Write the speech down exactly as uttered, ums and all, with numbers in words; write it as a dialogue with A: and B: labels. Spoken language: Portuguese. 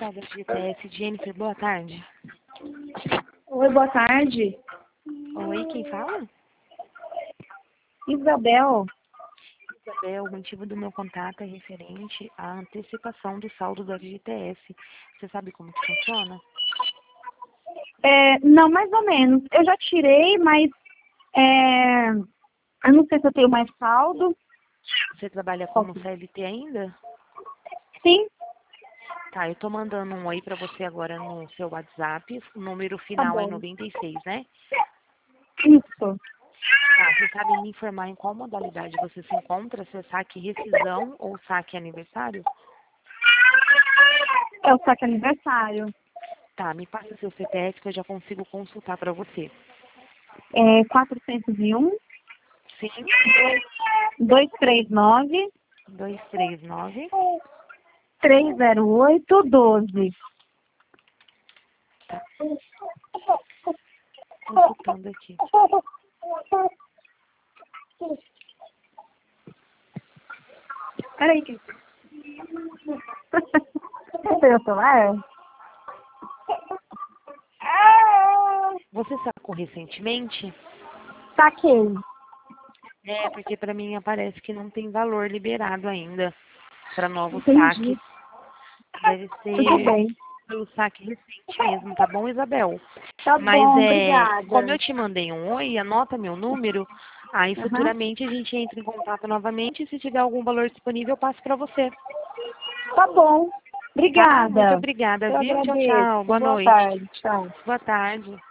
A: Central da G T S, Jennifer, boa tarde.
B: Oi, boa tarde.
A: Oi, quem fala?
B: Isabel.
A: Isabel, o motivo do meu contato é referente à antecipação do saldo da G T S. Você sabe como que funciona?
B: É, não, mais ou menos. Eu já tirei, mas é, eu não sei se eu tenho mais saldo.
A: Você trabalha como C L T ainda?
B: Sim,
A: Tá, eu tô mandando um oi pra você agora no seu WhatsApp. O número
B: tá
A: final é
B: bom.
A: noventa e seis, né?
B: Isso.
A: Tá, você sabe me informar em qual modalidade você se encontra? Se é saque rescisão ou saque aniversário?
B: É o saque aniversário.
A: Tá, me passa seu C P F que eu já consigo consultar pra você.
B: É quatrocentos e um,
A: Sim,
B: dois três nove,
A: dois três nove.
B: três zero oito, doze.
A: Tá, consultando aqui.
B: Peraí, que... Você tem o celular?
A: Você sacou recentemente?
B: Saquei.
A: É, porque pra mim aparece que não tem valor liberado ainda para novos
B: Entendi.
A: saques. Deve
B: Tudo
A: ser
B: bem.
A: pelo saque recente mesmo, tá bom, Isabel?
B: Tá
A: Mas
B: bom,
A: é, como
B: obrigada.
A: eu te mandei um oi, anota meu número, aí
B: Uhum.
A: futuramente a gente entra em contato novamente e se tiver algum valor disponível eu passo para você.
B: Tá bom.
A: Tá? Muito
B: Obrigada.
A: obrigada,
B: Eu
A: viu? Tchau,
B: agradeço.
A: tchau. Boa
B: Boa
A: noite.
B: tarde. Tchau.
A: Boa tarde.